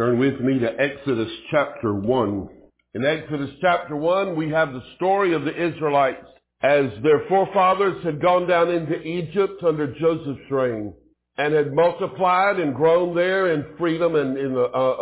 Turn with me to Exodus chapter 1. In Exodus chapter 1, we have the story of the Israelites as their forefathers had gone down into Egypt under Joseph's reign and had multiplied and grown there in freedom and in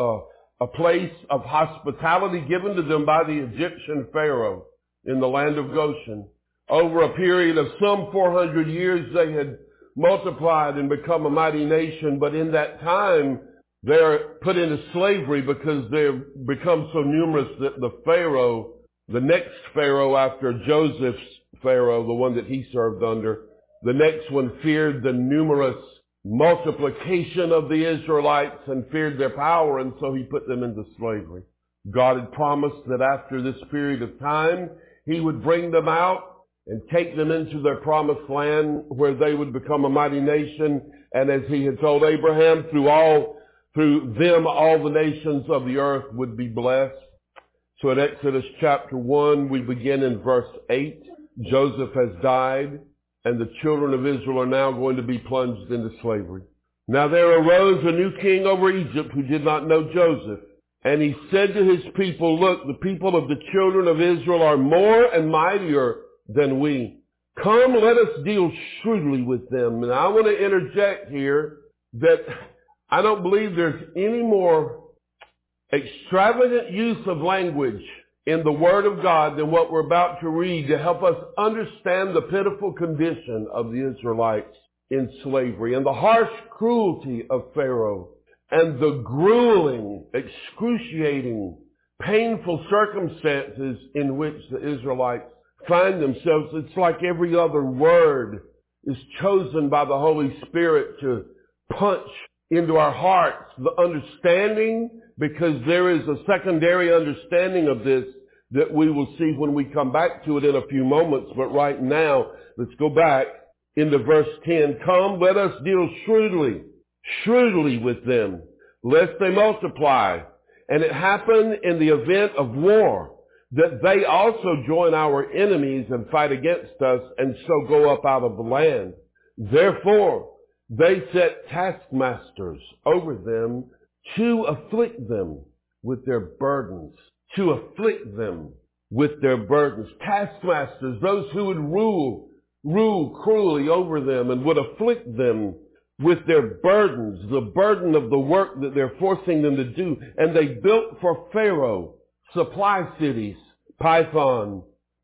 a place of hospitality given to them by the Egyptian Pharaoh in the land of Goshen. Over a period of some 400 years, they had multiplied and become a mighty nation, but in that time, they're put into slavery because they've become so numerous that the Pharaoh, the next Pharaoh after Joseph's Pharaoh, the one that he served under, the next one feared the numerous multiplication of the Israelites and feared their power, and so he put them into slavery. God had promised that after this period of time, he would bring them out and take them into their promised land where they would become a mighty nation. And as he had told Abraham, through them all the nations of the earth would be blessed. So in Exodus chapter 1, we begin in verse 8. Joseph has died, and the children of Israel are now going to be plunged into slavery. Now there arose a new king over Egypt who did not know Joseph. And he said to his people, "Look, the people of the children of Israel are more and mightier than we. Come, let us deal shrewdly with them." And I want to interject here that I don't believe there's any more extravagant use of language in the Word of God than what we're about to read to help us understand the pitiful condition of the Israelites in slavery and the harsh cruelty of Pharaoh and the grueling, excruciating, painful circumstances in which the Israelites find themselves. It's like every other word is chosen by the Holy Spirit to punch into our hearts the understanding, because there is a secondary understanding of this that we will see when we come back to it in a few moments. But right now, let's go back into verse 10. Come, let us deal shrewdly with them, lest they multiply. And it happen in the event of war, that they also join our enemies and fight against us, and so go up out of the land. Therefore, they set taskmasters over them to afflict them with their burdens. To afflict them with their burdens. Taskmasters, those who would rule cruelly over them and would afflict them with their burdens, the burden of the work that they're forcing them to do. And they built for Pharaoh supply cities, Pithom,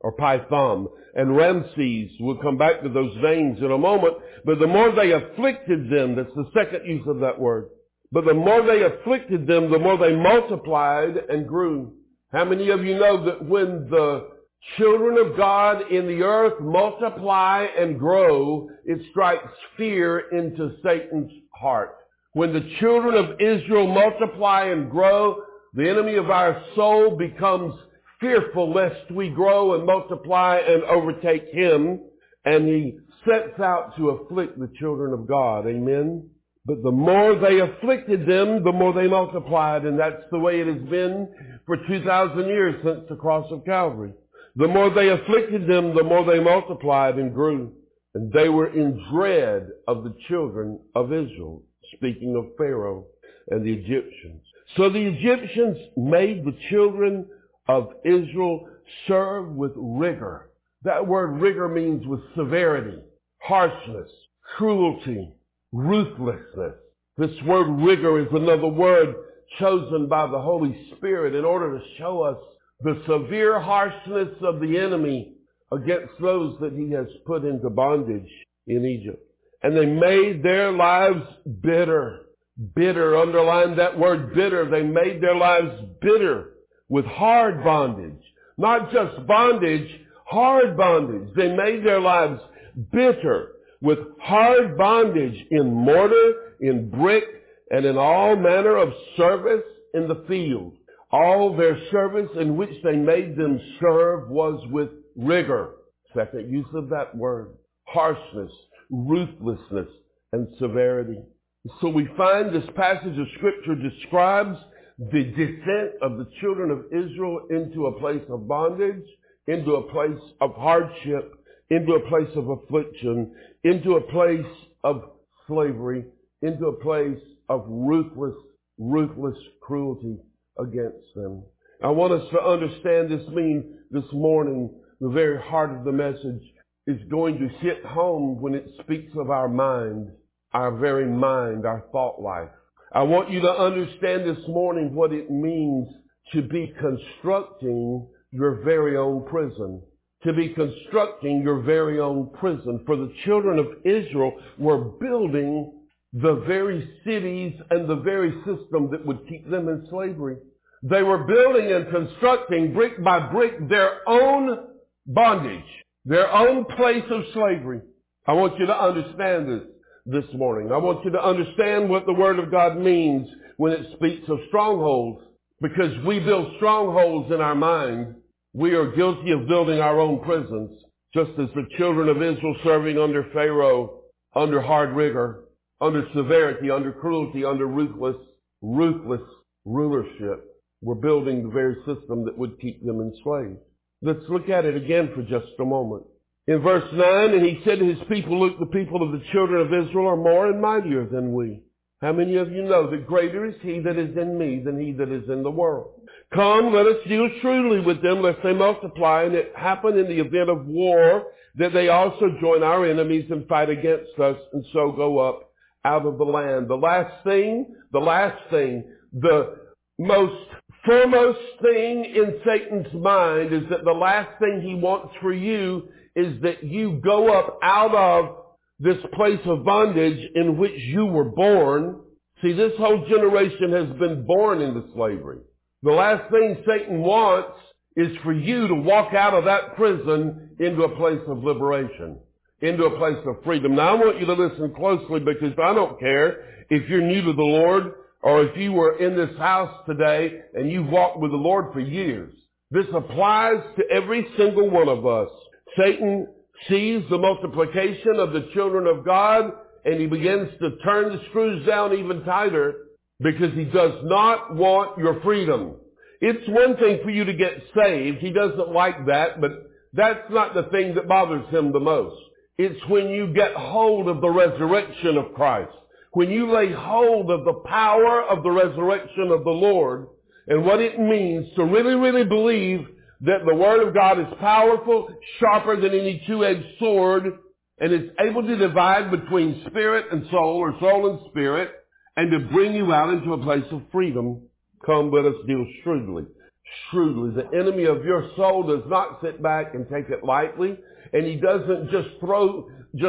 and Ramses. We'll come back to those names in a moment. But the more they afflicted them, that's the second use of that word. But the more they afflicted them, the more they multiplied and grew. How many of you know that when the children of God in the earth multiply and grow, it strikes fear into Satan's heart? When the children of Israel multiply and grow, the enemy of our soul becomes fearful lest we grow and multiply and overtake him, and he sets out to afflict the children of God. Amen? But the more they afflicted them, the more they multiplied, and that's the way it has been for 2,000 years since the cross of Calvary. The more they afflicted them, the more they multiplied and grew. And they were in dread of the children of Israel, speaking of Pharaoh and the Egyptians. So the Egyptians made the children of Israel serve with rigor. That word rigor means with severity, harshness, cruelty, ruthlessness. This word rigor is another word chosen by the Holy Spirit in order to show us the severe harshness of the enemy against those that he has put into bondage in Egypt. And they made their lives bitter. Bitter, underline that word bitter. They made their lives bitter with hard bondage. Not just bondage, hard bondage. They made their lives bitter with hard bondage in mortar, in brick, and in all manner of service in the field. All their service in which they made them serve was with rigor. Second use of that word. Harshness, ruthlessness, and severity. So we find this passage of Scripture describes the descent of the children of Israel into a place of bondage, into a place of hardship, into a place of affliction, into a place of slavery, into a place of ruthless ruthless cruelty against them. I want us to understand this morning, the very heart of the message is going to hit home when it speaks of our mind, our very mind, our thought life. I want you to understand this morning what it means to be constructing your very own prison. To be constructing your very own prison. For the children of Israel were building the very cities and the very system that would keep them in slavery. They were building and constructing brick by brick their own bondage, their own place of slavery. I want you to understand this morning. I want you to understand what the Word of God means when it speaks of strongholds. Because we build strongholds in our mind, we are guilty of building our own prisons, just as the children of Israel serving under Pharaoh, under hard rigor, under severity, under cruelty, under ruthless rulership, were building the very system that would keep them enslaved. Let's look at it again for just a moment. In verse 9, and he said to his people, look, the people of the children of Israel are more and mightier than we. How many of you know that greater is he that is in me than he that is in the world? Come, let us deal shrewdly with them, lest they multiply, and it happen in the event of war, that they also join our enemies and fight against us, and so go up out of the land. The last thing, the most foremost thing in Satan's mind is that the last thing he wants for you is that you go up out of this place of bondage in which you were born. See, this whole generation has been born into slavery. The last thing Satan wants is for you to walk out of that prison into a place of liberation, into a place of freedom. Now, I want you to listen closely, because I don't care if you're new to the Lord or if you were in this house today and you've walked with the Lord for years. This applies to every single one of us. Satan sees the multiplication of the children of God, and he begins to turn the screws down even tighter, because he does not want your freedom. It's one thing for you to get saved. He doesn't like that, but that's not the thing that bothers him the most. It's when you get hold of the resurrection of Christ, when you lay hold of the power of the resurrection of the Lord, and what it means to really, really believe that the Word of God is powerful, sharper than any two-edged sword, and is able to divide between spirit and soul, or soul and spirit, and to bring you out into a place of freedom. Come, let us deal shrewdly. Shrewdly. The enemy of your soul does not sit back and take it lightly, and he doesn't just throw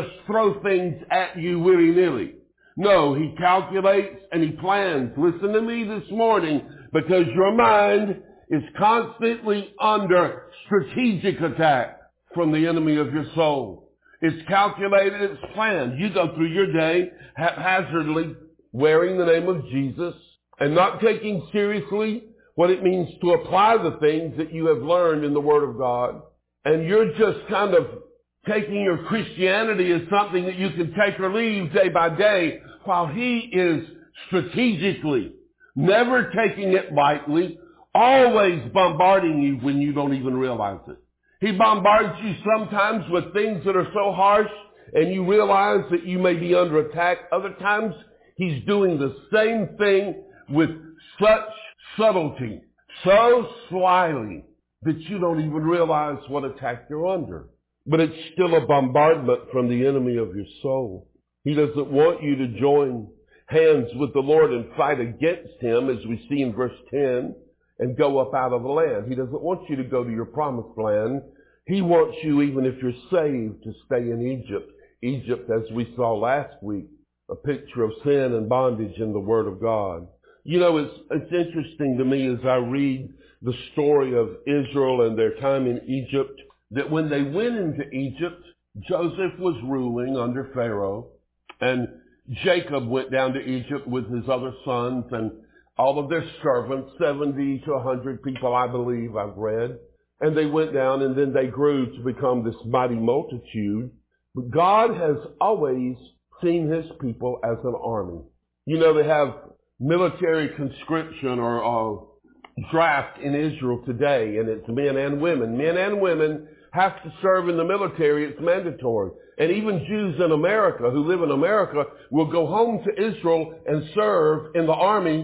things at you willy-nilly. No, he calculates and he plans. Listen to me this morning, because your mind is constantly under strategic attack from the enemy of your soul. It's calculated, it's planned. You go through your day haphazardly, wearing the name of Jesus, and not taking seriously what it means to apply the things that you have learned in the Word of God. And you're just kind of taking your Christianity as something that you can take or leave day by day, while he is strategically, never taking it lightly, always bombarding you when you don't even realize it. He bombards you sometimes with things that are so harsh and you realize that you may be under attack. Other times he's doing the same thing with such subtlety, so slyly, that you don't even realize what attack you're under. But it's still a bombardment from the enemy of your soul. He doesn't want you to join hands with the Lord and fight against him, as we see in verse 10, and go up out of the land. He doesn't want you to go to your promised land. He wants you, even if you're saved, to stay in Egypt. Egypt, as we saw last week, a picture of sin and bondage in the Word of God. You know, it's interesting to me as I read the story of Israel and their time in Egypt, that when they went into Egypt, Joseph was ruling under Pharaoh, and Jacob went down to Egypt with his other sons and all of their servants, 70 to 100 people, I believe, I've read. And they went down, and then they grew to become this mighty multitude. But God has always seen his people as an army. You know, they have military conscription or draft in Israel today, and it's men and women. Men and women have to serve in the military. It's mandatory. And even Jews in America who live in America will go home to Israel and serve in the army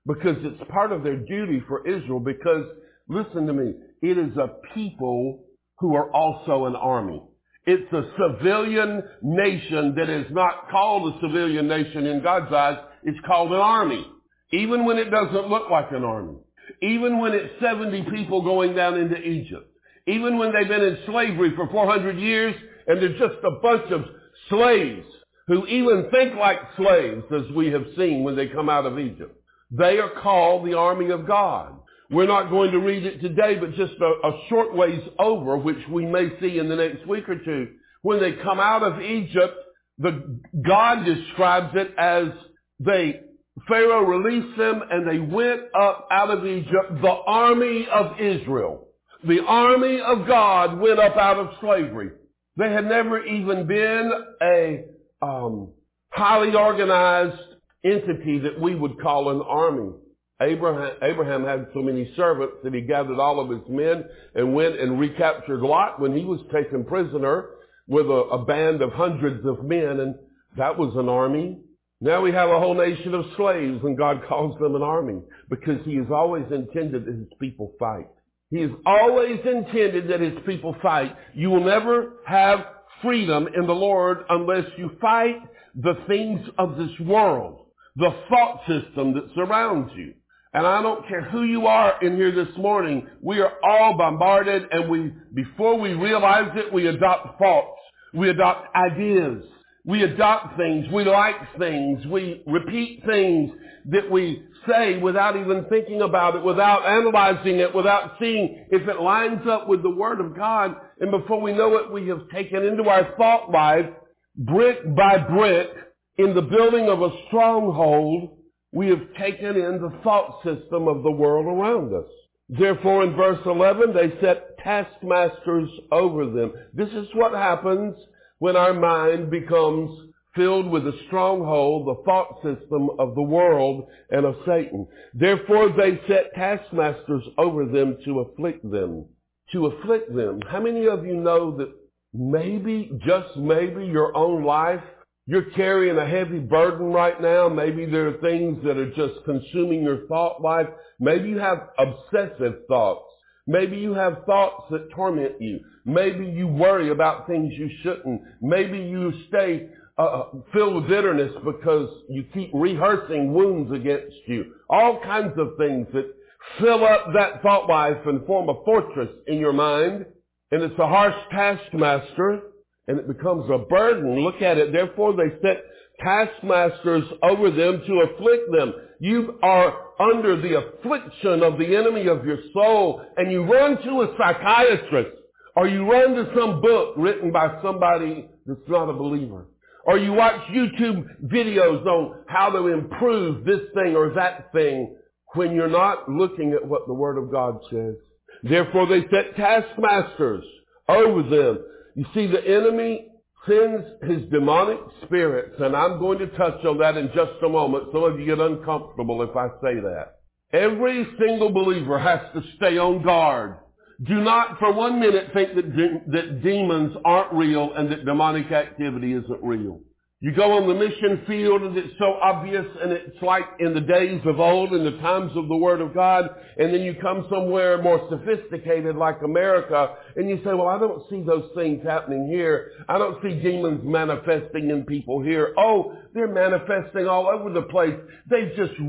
because it's part of their duty for Israel. Because, listen to me, it is a people who are also an army. It's a civilian nation that is not called a civilian nation in God's eyes. It's called an army. Even when it doesn't look like an army. Even when it's 70 people going down into Egypt. Even when they've been in slavery for 400 years and they're just a bunch of slaves who even think like slaves, as we have seen when they come out of Egypt. They are called the army of God. We're not going to read it today, but just a short ways over, which we may see in the next week or two. When they come out of Egypt, God describes it as Pharaoh released them and they went up out of Egypt, the army of Israel. The army of God went up out of slavery. They had never even been a highly organized entity that we would call an army. Abraham had so many servants that he gathered all of his men and went and recaptured Lot when he was taken prisoner with a band of hundreds of men, and that was an army. Now we have a whole nation of slaves, and God calls them an army because he has always intended that his people fight. He has always intended that his people fight. You will never have freedom in the Lord unless you fight the things of this world, the thought system that surrounds you. And I don't care who you are in here this morning, we are all bombarded, and before we realize it, we adopt thoughts. We adopt ideas. We adopt things. We like things. We repeat things that we say without even thinking about it, without analyzing it, without seeing if it lines up with the Word of God. And before we know it, we have taken into our thought life, brick by brick, in the building of a stronghold, we have taken in the thought system of the world around us. Therefore, in verse 11, they set taskmasters over them. This is what happens when our mind becomes filled with the stronghold, the thought system of the world and of Satan. Therefore, they set taskmasters over them to afflict them. To afflict them. How many of you know that maybe, just maybe, your own life, you're carrying a heavy burden right now? Maybe there are things that are just consuming your thought life. Maybe you have obsessive thoughts. Maybe you have thoughts that torment you. Maybe you worry about things you shouldn't. Maybe you stay filled with bitterness because you keep rehearsing wounds against you. All kinds of things that fill up that thought life and form a fortress in your mind. And it's a harsh taskmaster, and it becomes a burden. Look at it. Therefore, they set taskmasters over them to afflict them. You are under the affliction of the enemy of your soul, and you run to a psychiatrist, or you run to some book written by somebody that's not a believer, or you watch YouTube videos on how to improve this thing or that thing when you're not looking at what the Word of God says. Therefore, they set taskmasters over them. You see, the enemy sends his demonic spirits, and I'm going to touch on that in just a moment. Some of you get uncomfortable if I say that. Every single believer has to stay on guard. Do not for 1 minute think that demons aren't real and that demonic activity isn't real. You go on the mission field and it's so obvious, and it's like in the days of old, in the times of the Word of God, and then you come somewhere more sophisticated like America and you say, well, I don't see those things happening here. I don't see demons manifesting in people here. Oh, they're manifesting all over the place. They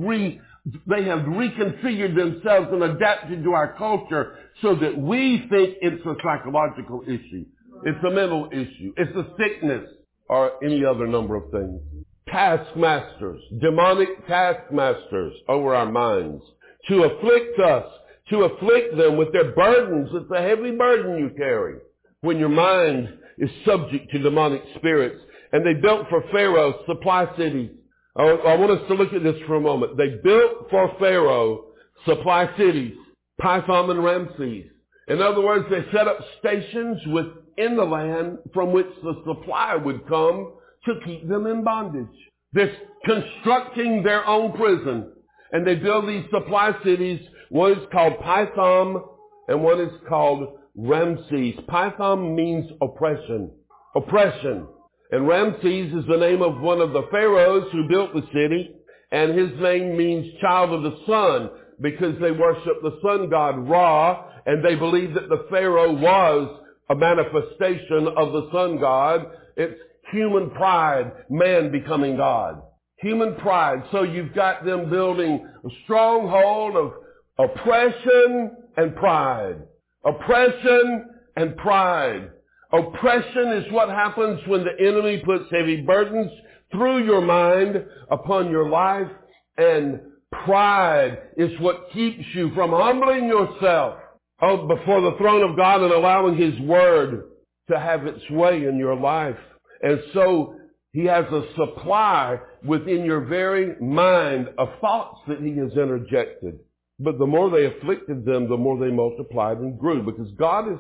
have reconfigured themselves and adapted to our culture so that we think it's a psychological issue. It's a mental issue. It's a sickness, or any other number of things. Taskmasters, demonic taskmasters over our minds, to afflict us, to afflict them with their burdens. It's a heavy burden you carry when your mind is subject to demonic spirits. And they built for Pharaoh supply cities. I want us to look at this for a moment. They built for Pharaoh supply cities, Pithom and Ramses. In other words, they set up stations within the land from which the supply would come to keep them in bondage. They're constructing their own prison. And they build these supply cities. One is called Pithom and one is called Ramses. Pithom means oppression. Oppression. And Ramses is the name of one of the pharaohs who built the city. And his name means child of the sun, because they worship the sun god Ra, and they believe that the Pharaoh was a manifestation of the sun god. It's human pride, man becoming God. Human pride. So you've got them building a stronghold of oppression and pride. Oppression and pride. Oppression is what happens when the enemy puts heavy burdens through your mind upon your life, and pride is what keeps you from humbling yourself before the throne of God and allowing his word to have its way in your life. And so he has a supply within your very mind of thoughts that he has interjected. But the more they afflicted them, the more they multiplied and grew, because God's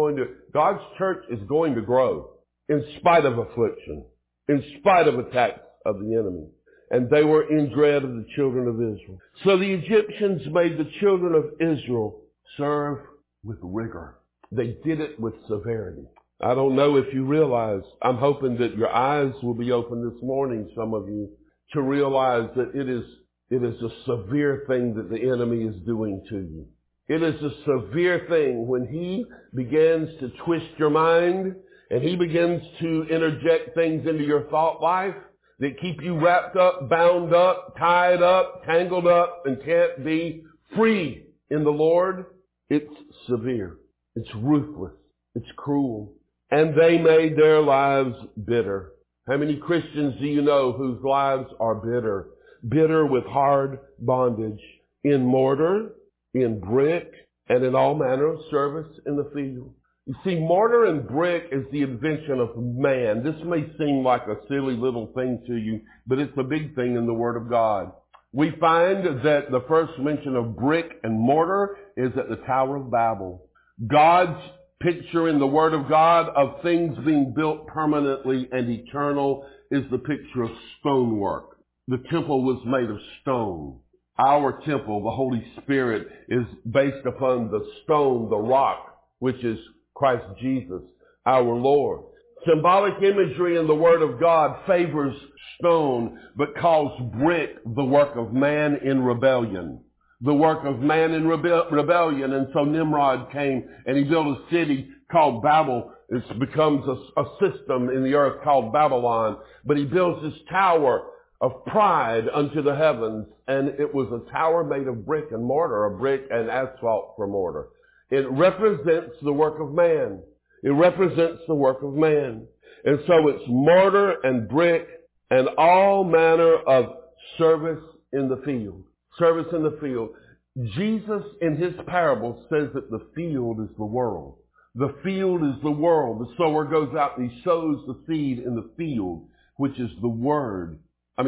church is going to grow in spite of affliction, in spite of attacks of the enemy. And they were in dread of the children of Israel. So the Egyptians made the children of Israel serve with rigor. They did it with severity. I don't know if you realize, I'm hoping that your eyes will be open this morning, some of you, to realize that it is a severe thing that the enemy is doing to you. It is a severe thing when he begins to twist your mind and he begins to interject things into your thought life that keep you wrapped up, bound up, tied up, tangled up, and can't be free in the Lord. It's severe. It's ruthless. It's cruel. And they made their lives bitter. How many Christians do you know whose lives are bitter? Bitter with hard bondage, in mortar, in brick, and in all manner of service in the field. You see, mortar and brick is the invention of man. This may seem like a silly little thing to you, but it's a big thing in the Word of God. We find that the first mention of brick and mortar is at the Tower of Babel. God's picture in the Word of God of things being built permanently and eternal is the picture of stonework. The temple was made of stone. Our temple, the Holy Spirit, is based upon the stone, the rock, which is Christ Jesus, our Lord. Symbolic imagery in the Word of God favors stone, but calls brick the work of man in rebellion. The work of man in rebellion. And so Nimrod came and he built a city called Babel. It becomes a system in the earth called Babylon. But he builds this tower of pride unto the heavens. And it was a tower made of brick and mortar, a brick and asphalt for mortar. It represents the work of man. It represents the work of man. And so it's mortar and brick and all manner of service in the field. Service in the field. Jesus in his parable says that the field is the world. The field is the world. The sower goes out and he sows the seed in the field, which is the world.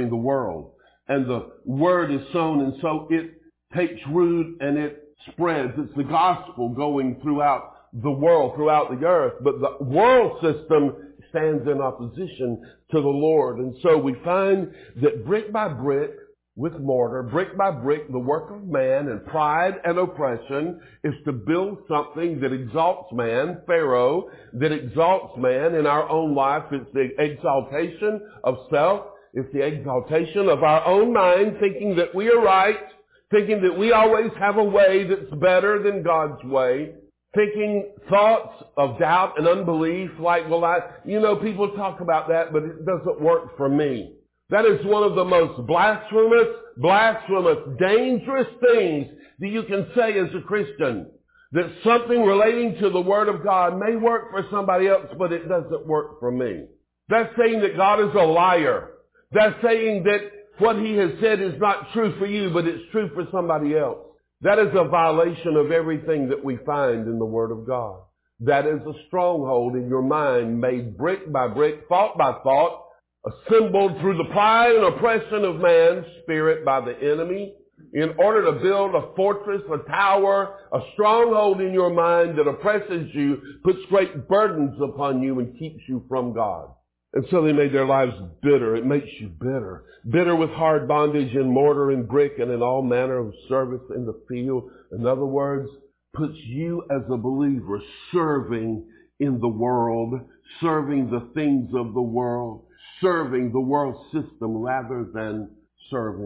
And the word is sown, and so it takes root and it spreads. It's the gospel going throughout the world, throughout the earth. But the world system stands in opposition to the Lord. And so we find that brick by brick, with mortar, brick by brick, the work of man and pride and oppression is to build something that exalts man, Pharaoh, that exalts man in our own life. It's the exaltation of self. It's the exaltation of our own mind, thinking that we are right, thinking that we always have a way that's better than God's way, thinking thoughts of doubt and unbelief like, people talk about that, but it doesn't work for me. That is one of the most blasphemous, dangerous things that you can say as a Christian. That something relating to the Word of God may work for somebody else, but it doesn't work for me. That's saying that God is a liar. That's saying that what he has said is not true for you, but it's true for somebody else. That is a violation of everything that we find in the Word of God. That is a stronghold in your mind made brick by brick, thought by thought, assembled through the pride and oppression of man's spirit by the enemy in order to build a fortress, a tower, a stronghold in your mind that oppresses you, puts great burdens upon you and keeps you from God. And so they made their lives bitter. It makes you bitter. Bitter with hard bondage in mortar and brick and in all manner of service in the field. In other words, puts you as a believer serving in the world, serving the things of the world, serving the world system rather than serving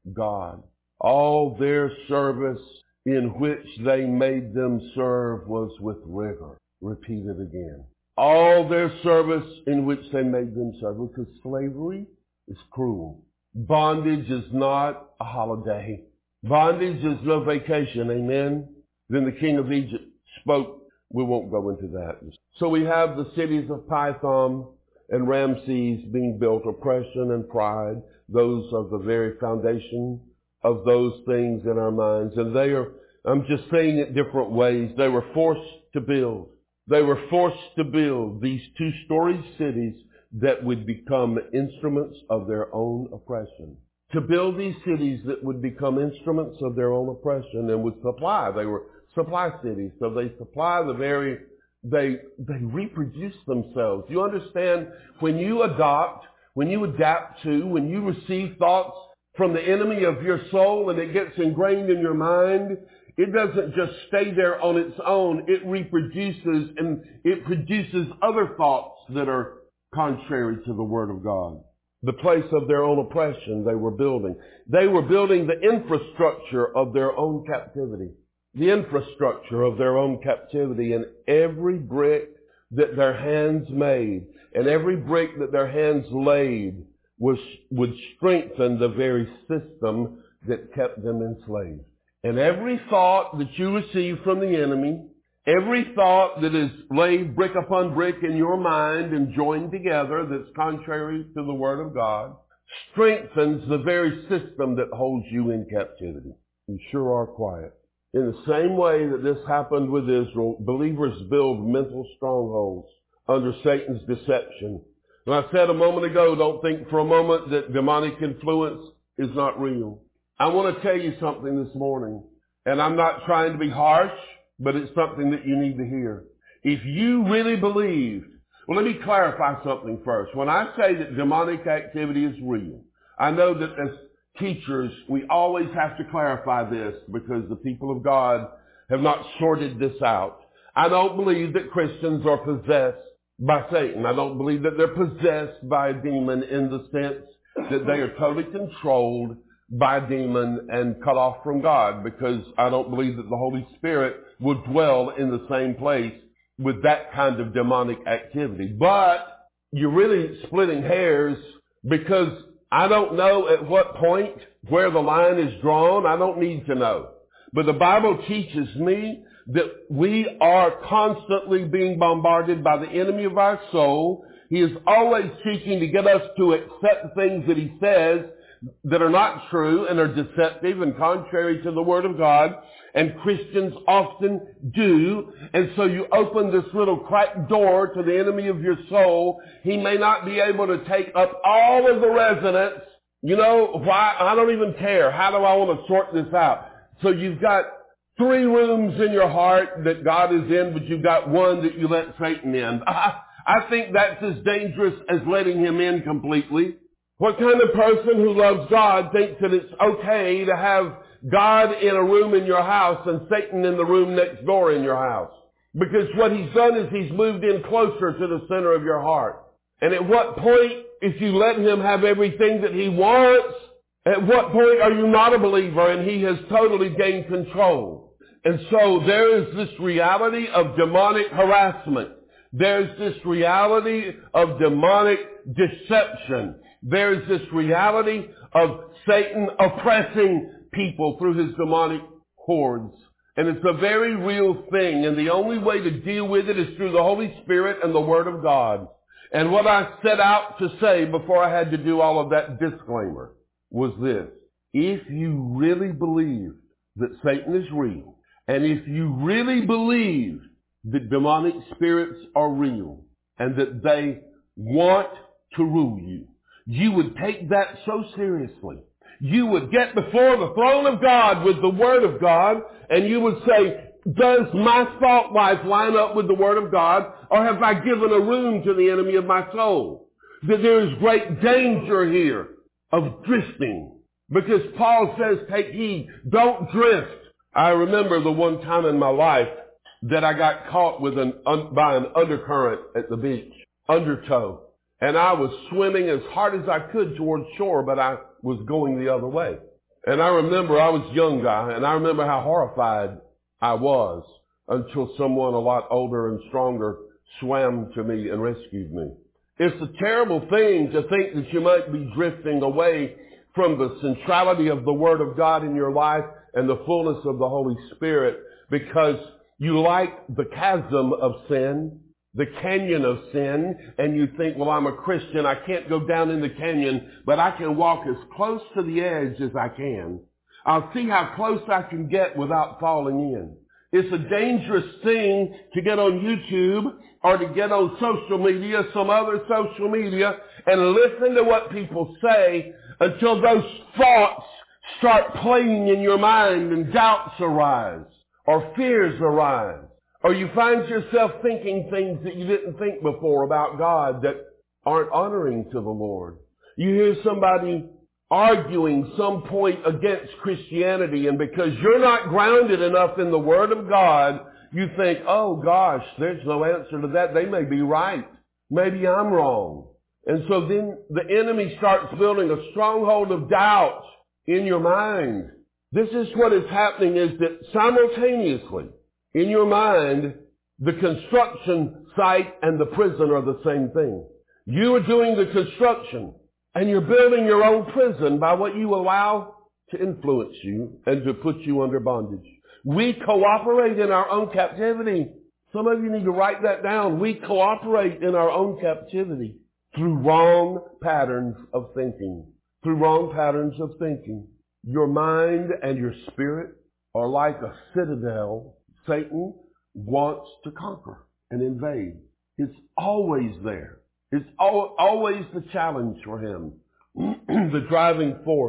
God. All their service in which they made them serve was with rigor. Repeat it again. All their service in which they made them serve, because slavery is cruel. Bondage is not a holiday. Bondage is no vacation. Amen. Then the king of Egypt spoke. We won't go into that. So we have the cities of Pithom and Ramses being built. Oppression and pride. Those are the very foundation of those things in our minds. And they are, I'm just saying it different ways. They were forced to build. They were forced to build these two-story cities that would become instruments of their own oppression. To build these cities that would become instruments of their own oppression and would supply. They were supply cities. So they supply they reproduce themselves. You understand, when you adapt to, when you receive thoughts from the enemy of your soul and it gets ingrained in your mind, it doesn't just stay there on its own. It reproduces and it produces other thoughts that are contrary to the Word of God. The place of their own oppression they were building. They were building the infrastructure of their own captivity. The infrastructure of their own captivity, and every brick that their hands made and every brick that their hands laid would strengthen the very system that kept them enslaved. And every thought that you receive from the enemy, every thought that is laid brick upon brick in your mind and joined together that's contrary to the Word of God, strengthens the very system that holds you in captivity. You sure are quiet. In the same way that this happened with Israel, believers build mental strongholds under Satan's deception. And I said a moment ago, don't think for a moment that demonic influence is not real. I want to tell you something this morning, and I'm not trying to be harsh, but it's something that you need to hear. If you really believed, well, let me clarify something first. When I say that demonic activity is real, I know that as teachers, we always have to clarify this because the people of God have not sorted this out. I don't believe that Christians are possessed by Satan. I don't believe that they're possessed by a demon in the sense that they are totally controlled by a demon and cut off from God, because I don't believe that the Holy Spirit would dwell in the same place with that kind of demonic activity. But you're really splitting hairs, because I don't know at what point where the line is drawn. I don't need to know. But the Bible teaches me that we are constantly being bombarded by the enemy of our soul. He is always seeking to get us to accept things that he says that are not true and are deceptive and contrary to the Word of God. And Christians often do. And so you open this little cracked door to the enemy of your soul. He may not be able to take up all of the resonance. You know, why? I don't even care. How do I want to sort this out? So you've got 3 rooms in your heart that God is in, but you've got one that you let Satan in. I think that's as dangerous as letting him in completely. What kind of person who loves God thinks that it's okay to have God in a room in your house and Satan in the room next door in your house? Because what he's done is he's moved in closer to the center of your heart. And at what point, if you let him have everything that he wants, at what point are you not a believer and he has totally gained control? And so there is this reality of demonic harassment. There's this reality of demonic deception. There's this reality of Satan oppressing people through his demonic hordes. And it's a very real thing. And the only way to deal with it is through the Holy Spirit and the Word of God. And what I set out to say before I had to do all of that disclaimer was this. If you really believe that Satan is real, and if you really believe that demonic spirits are real, and that they want to rule you, you would take that so seriously. You would get before the throne of God with the Word of God, and you would say, does my thought life line up with the Word of God, or have I given a room to the enemy of my soul? That there is great danger here of drifting. Because Paul says, take heed, don't drift. I remember the one time in my life that I got caught with by an undercurrent at the beach, undertow. And I was swimming as hard as I could towards shore, but I was going the other way. And I remember I was a young guy, and I remember how horrified I was until someone a lot older and stronger swam to me and rescued me. It's a terrible thing to think that you might be drifting away from the centrality of the Word of God in your life and the fullness of the Holy Spirit because you like the chasm of sin, the canyon of sin, and you think, well, I'm a Christian. I can't go down in the canyon, but I can walk as close to the edge as I can. I'll see how close I can get without falling in. It's a dangerous thing to get on YouTube or to get on social media, some other social media, and listen to what people say until those thoughts start playing in your mind and doubts arise or fears arise. Or you find yourself thinking things that you didn't think before about God that aren't honoring to the Lord. You hear somebody arguing some point against Christianity, and because you're not grounded enough in the Word of God, you think, oh gosh, there's no answer to that. They may be right. Maybe I'm wrong. And so then the enemy starts building a stronghold of doubt in your mind. This is what is happening, is that simultaneously in your mind, the construction site and the prison are the same thing. You are doing the construction, and you're building your own prison by what you allow to influence you and to put you under bondage. We cooperate in our own captivity. Some of you need to write that down. We cooperate in our own captivity through wrong patterns of thinking. Through wrong patterns of thinking. Your mind and your spirit are like a citadel Satan wants to conquer and invade. It's always there. It's always the challenge for him, the driving force.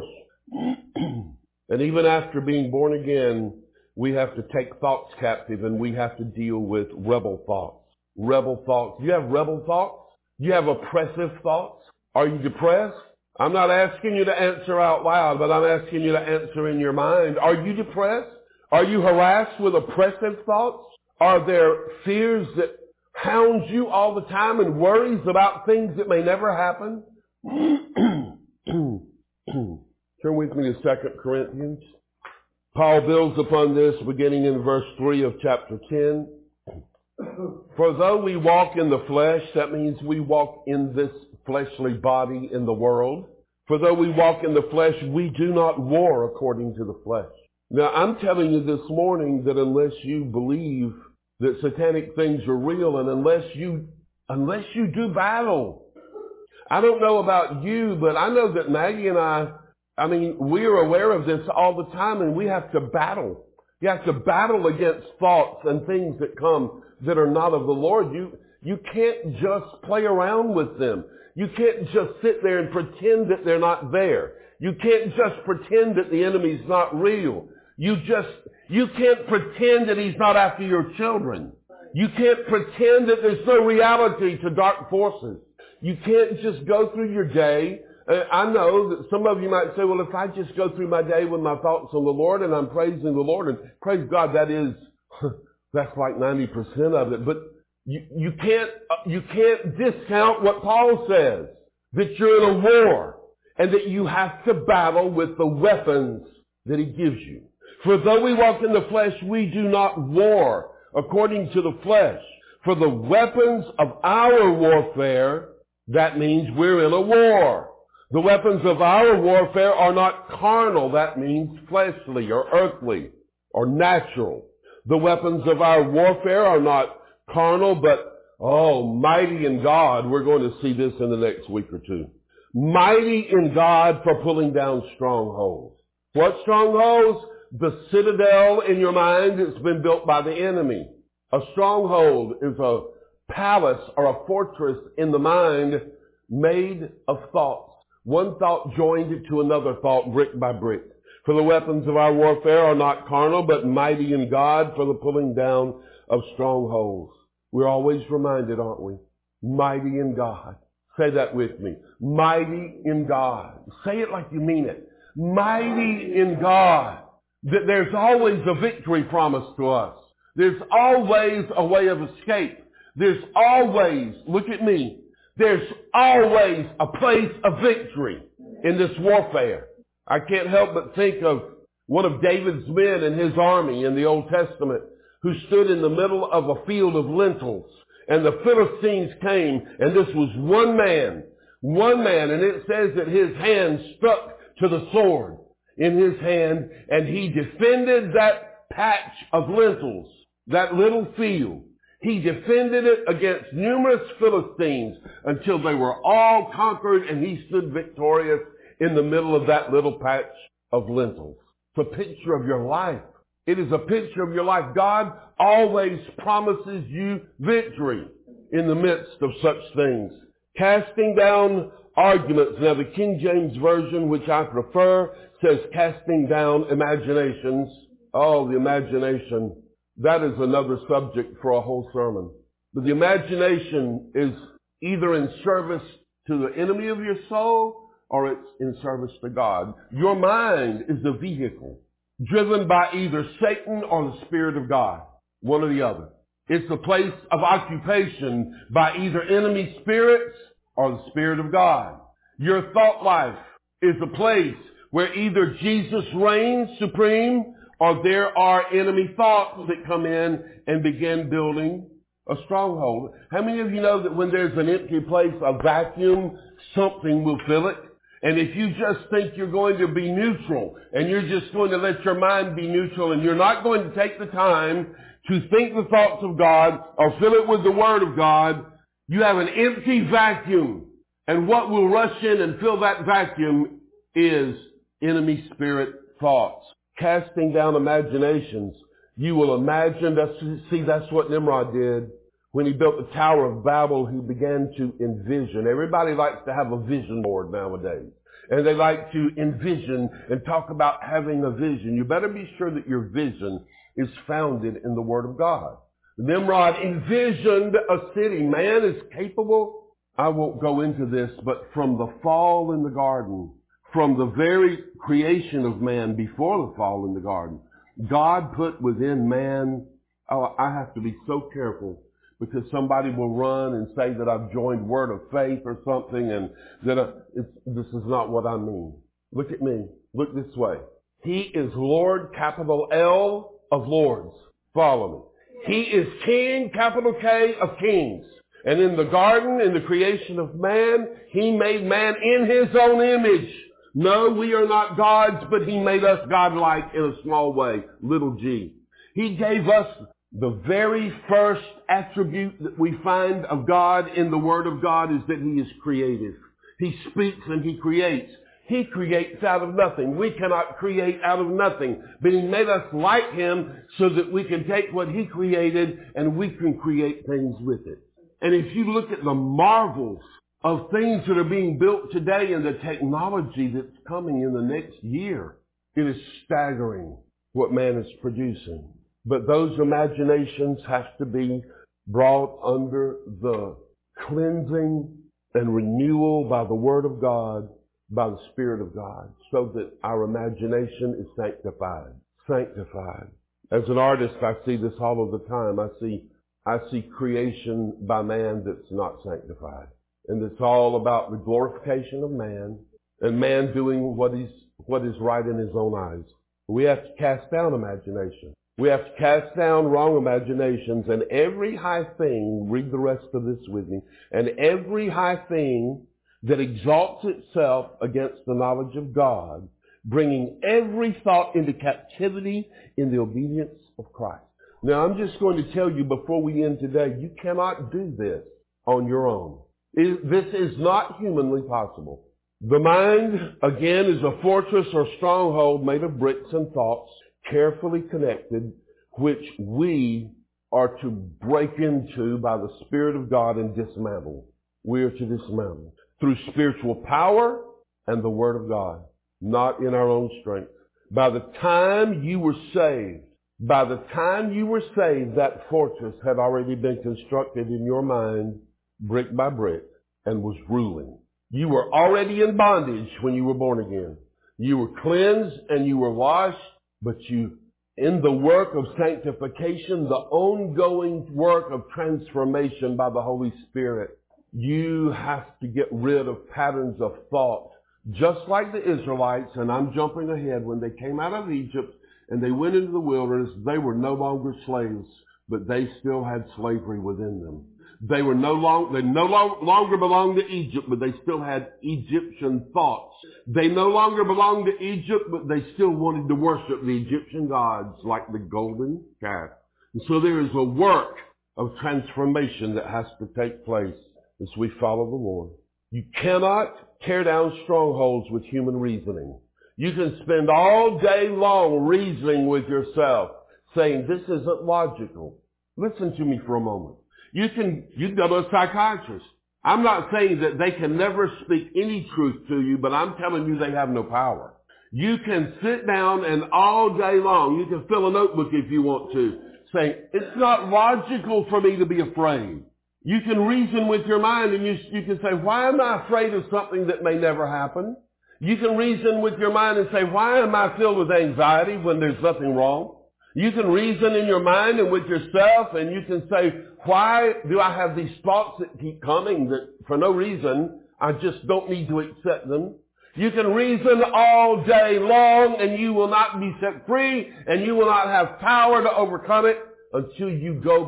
And even after being born again, we have to take thoughts captive, and we have to deal with rebel thoughts. Rebel thoughts. Do you have rebel thoughts? Do you have oppressive thoughts? Are you depressed? I'm not asking you to answer out loud, but I'm asking you to answer in your mind. Are you depressed? Are you harassed with oppressive thoughts? Are there fears that hound you all the time and worries about things that may never happen? Turn with me to 2 Corinthians. Paul builds upon this beginning in verse 3 of chapter 10. For though we walk in the flesh, that means we walk in this fleshly body in the world. For though we walk in the flesh, we do not war according to the flesh. Now, I'm telling you this morning that unless you believe that satanic things are real, and unless you do battle, I don't know about you, but I know that Maggie and I mean, we are aware of this all the time, and we have to battle. You have to battle against thoughts and things that come that are not of the Lord. You can't just play around with them. You can't just sit there and pretend that they're not there. You can't just pretend that the enemy's not real. You can't pretend that he's not after your children. You can't pretend that there's no reality to dark forces. You can't just go through your day. I know that some of you might say, well, if I just go through my day with my thoughts on the Lord and I'm praising the Lord, and praise God, that's like 90% of it. But you can't discount what Paul says, that you're in a war and that you have to battle with the weapons that he gives you. For though we walk in the flesh, we do not war according to the flesh. For the weapons of our warfare, that means we're in a war. The weapons of our warfare are not carnal. That means fleshly or earthly or natural. The weapons of our warfare are not carnal, but, mighty in God. We're going to see this in the next week or two. Mighty in God for pulling down strongholds. What strongholds? The citadel in your mind that's been built by the enemy. A stronghold is a palace or a fortress in the mind made of thoughts. One thought joined to another thought, brick by brick. For the weapons of our warfare are not carnal, but mighty in God for the pulling down of strongholds. We're always reminded, aren't we? Mighty in God. Say that with me. Mighty in God. Say it like you mean it. Mighty in God. That there's always a victory promised to us. There's always a way of escape. There's always, look at me, there's always a place of victory in this warfare. I can't help but think of one of David's men in his army in the Old Testament who stood in the middle of a field of lentils. And the Philistines came, and this was one man, and it says that his hand stuck to the sword in his hand, and he defended that patch of lentils, that little field. He defended it against numerous Philistines until they were all conquered, and he stood victorious in the middle of that little patch of lentils. It's a picture of your life. It is a picture of your life. God always promises you victory in the midst of such things. Casting down arguments. Now the King James Version, which I prefer, says casting down imaginations. Oh, the imagination. That is another subject for a whole sermon. But the imagination is either in service to the enemy of your soul or it's in service to God. Your mind is the vehicle driven by either Satan or the Spirit of God, one or the other. It's the place of occupation by either enemy spirits or the Spirit of God. Your thought life is a place where either Jesus reigns supreme or there are enemy thoughts that come in and begin building a stronghold. How many of you know that when there's an empty place, a vacuum, something will fill it? And if you just think you're going to be neutral and you're just going to let your mind be neutral and you're not going to take the time to think the thoughts of God or fill it with the Word of God, you have an empty vacuum. And what will rush in and fill that vacuum is enemy spirit thoughts. Casting down imaginations. You will imagine, that's what Nimrod did. When he built the Tower of Babel, he began to envision. Everybody likes to have a vision board nowadays. And they like to envision and talk about having a vision. You better be sure that your vision is founded in the Word of God. Nimrod envisioned a city. Man is capable. I won't go into this, but from the fall in the garden, from the very creation of man before the fall in the garden, God put within man, I have to be so careful because somebody will run and say that I've joined Word of Faith or something and that this is not what I mean. Look at me. Look this way. He is Lord, capital L, of Lords. Follow me. He is King, capital K, of Kings. And in the garden, in the creation of man, He made man in His own image. No, we are not gods, but He made us godlike in a small way, little g. He gave us the very first attribute that we find of God in the Word of God is that He is creative. He speaks and He creates. He creates out of nothing. We cannot create out of nothing. But He made us like Him so that we can take what He created and we can create things with it. And if you look at the marvels of things that are being built today and the technology that's coming in the next year, it is staggering what man is producing. But those imaginations have to be brought under the cleansing and renewal by the Word of God, by the Spirit of God, so that our imagination is sanctified. Sanctified. As an artist, I see this all of the time. I see creation by man that's not sanctified. And it's all about the glorification of man and man doing what is right in his own eyes. We have to cast down imagination. We have to cast down wrong imaginations and every high thing, read the rest of this with me, and every high thing that exalts itself against the knowledge of God, bringing every thought into captivity in the obedience of Christ. Now, I'm just going to tell you before we end today, you cannot do this on your own. This is not humanly possible. The mind, again, is a fortress or stronghold made of bricks and thoughts, carefully connected, which we are to break into by the Spirit of God and dismantle. We are to dismantle through spiritual power and the Word of God, not in our own strength. By the time you were saved, that fortress had already been constructed in your mind, brick by brick, and was ruling. You were already in bondage when you were born again. You were cleansed and you were washed, but in the work of sanctification, the ongoing work of transformation by the Holy Spirit, you have to get rid of patterns of thought Just like the Israelites, and I'm jumping ahead, when they came out of Egypt and they went into the wilderness, they were no longer slaves, but they still had slavery within them. They no longer belonged to Egypt, but they still had Egyptian thoughts. They no longer belonged to Egypt, but they still wanted to worship the Egyptian gods like the golden calf. And so there is a work of transformation that has to take place as we follow the Lord. You cannot tear down strongholds with human reasoning. You can spend all day long reasoning with yourself, saying, this isn't logical. Listen to me for a moment. You can go to a psychiatrist. I'm not saying that they can never speak any truth to you, but I'm telling you they have no power. You can sit down and all day long, you can fill a notebook if you want to, saying, it's not logical for me to be afraid. You can reason with your mind and you can say, why am I afraid of something that may never happen? You can reason with your mind and say, why am I filled with anxiety when there's nothing wrong? You can reason in your mind and with yourself, and you can say, why do I have these thoughts that keep coming that for no reason, I just don't need to accept them? You can reason all day long and you will not be set free and you will not have power to overcome it until you go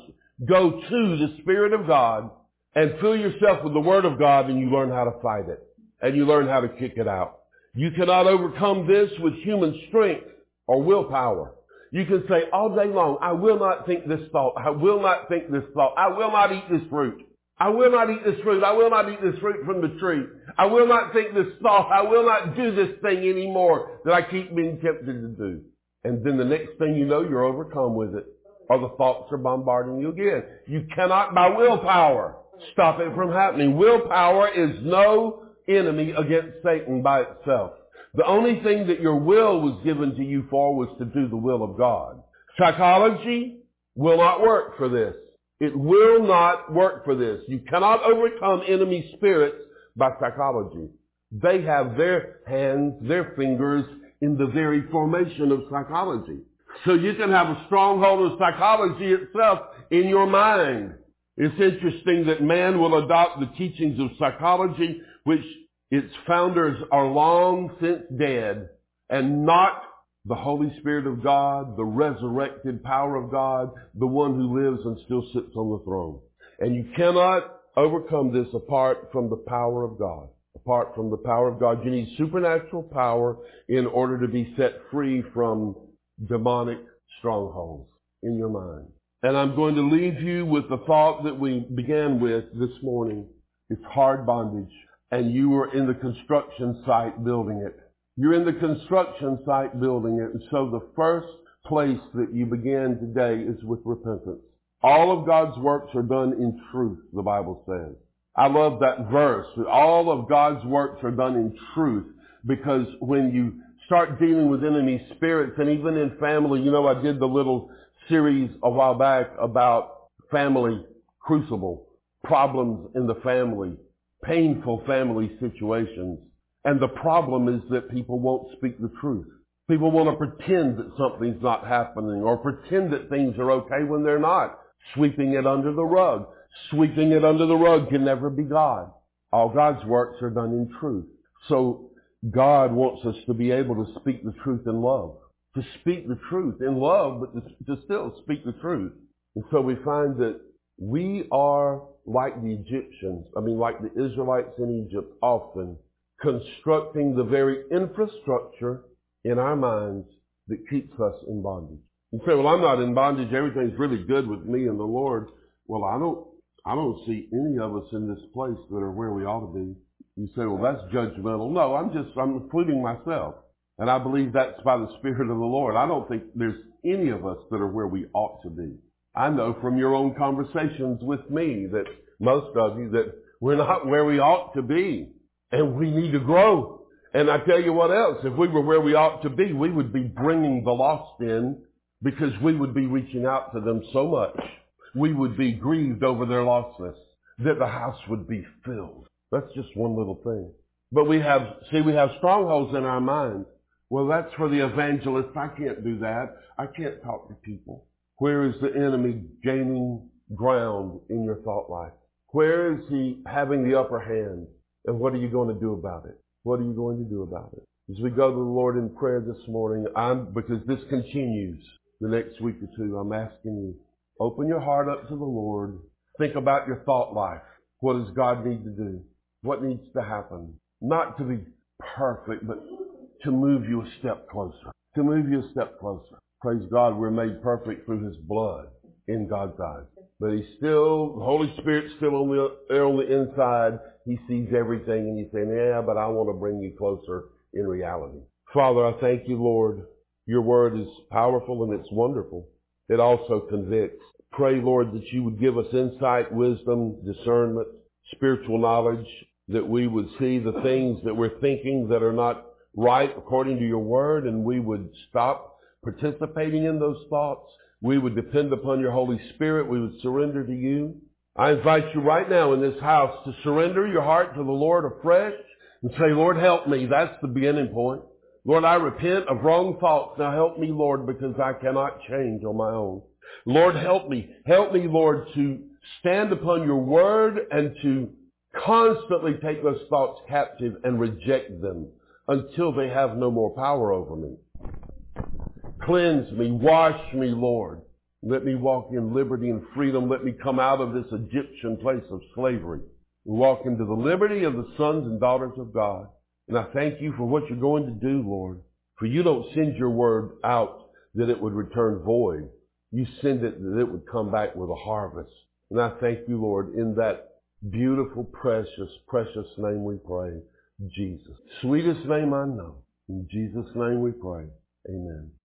to the Spirit of God and fill yourself with the Word of God, and you learn how to fight it and you learn how to kick it out. You cannot overcome this with human strength or willpower. You can say all day long, I will not think this thought. I will not think this thought. I will not eat this fruit. I will not eat this fruit. I will not eat this fruit from the tree. I will not think this thought. I will not do this thing anymore that I keep being tempted to do. And then the next thing you know, you're overcome with it, or the thoughts are bombarding you again. You cannot, by willpower, stop it from happening. Willpower is no enemy against Satan by itself. The only thing that your will was given to you for was to do the will of God. Psychology will not work for this. It will not work for this. You cannot overcome enemy spirits by psychology. They have their hands, their fingers in the very formation of psychology. So you can have a stronghold of psychology itself in your mind. It's interesting that man will adopt the teachings of psychology, which its founders are long since dead, and not the Holy Spirit of God, the resurrected power of God, the one who lives and still sits on the throne. And you cannot overcome this apart from the power of God. Apart from the power of God, you need supernatural power in order to be set free from demonic strongholds in your mind. And I'm going to leave you with the thought that we began with this morning. It's hard bondage. And you are in the construction site building it. You're in the construction site building it. And so the first place that you begin today is with repentance. All of God's works are done in truth, the Bible says. I love that verse. All of God's works are done in truth, because when you start dealing with enemy spirits, and even in family, I did the little series a while back about family crucible, problems in the family, painful family situations. And the problem is that people won't speak the truth. People want to pretend that something's not happening or pretend that things are okay when they're not. Sweeping it under the rug. Sweeping it under the rug can never be God. All God's works are done in truth. So God wants us to be able to speak the truth in love. To speak the truth in love, but to still speak the truth. And so we find that we are like the Egyptians, like the Israelites in Egypt, often constructing the very infrastructure in our minds that keeps us in bondage. You say, well, I'm not in bondage. Everything's really good with me and the Lord. Well, I don't see any of us in this place that are where we ought to be. You say, well, that's judgmental. No, I'm including myself. And I believe that's by the Spirit of the Lord. I don't think there's any of us that are where we ought to be. I know from your own conversations with me that most of you that we're not where we ought to be, and we need to grow. And I tell you what else, if we were where we ought to be, we would be bringing the lost in, because we would be reaching out to them so much. We would be grieved over their lostness, that the house would be filled. That's just one little thing. But we have strongholds in our mind. Well, that's for the evangelist. I can't do that. I can't talk to people. Where is the enemy gaining ground in your thought life? Where is he having the upper hand? And what are you going to do about it? What are you going to do about it? As we go to the Lord in prayer this morning, because this continues the next week or two, I'm asking you, open your heart up to the Lord. Think about your thought life. What does God need to do? What needs to happen? Not to be perfect, but to move you a step closer. To move you a step closer. Praise God, we're made perfect through His blood in God's eyes. But the Holy Spirit's still on the inside. He sees everything, and He's saying, yeah, but I want to bring you closer in reality. Father, I thank you, Lord. Your word is powerful and it's wonderful. It also convicts. Pray, Lord, that you would give us insight, wisdom, discernment, spiritual knowledge, that we would see the things that we're thinking that are not right according to your word, and we would stop participating in those thoughts. We would depend upon your Holy Spirit. We would surrender to you. I invite you right now in this house to surrender your heart to the Lord afresh and say, Lord, help me. That's the beginning point. Lord, I repent of wrong thoughts. Now help me, Lord, because I cannot change on my own. Lord, help me. Help me, Lord, to stand upon your word and to constantly take those thoughts captive and reject them until they have no more power over me. Cleanse me, wash me, Lord. Let me walk in liberty and freedom. Let me come out of this Egyptian place of slavery and walk into the liberty of the sons and daughters of God. And I thank you for what you're going to do, Lord. For you don't send your word out that it would return void. You send it that it would come back with a harvest. And I thank you, Lord, in that beautiful, precious, precious name we pray, Jesus. Sweetest name I know. In Jesus' name we pray. Amen.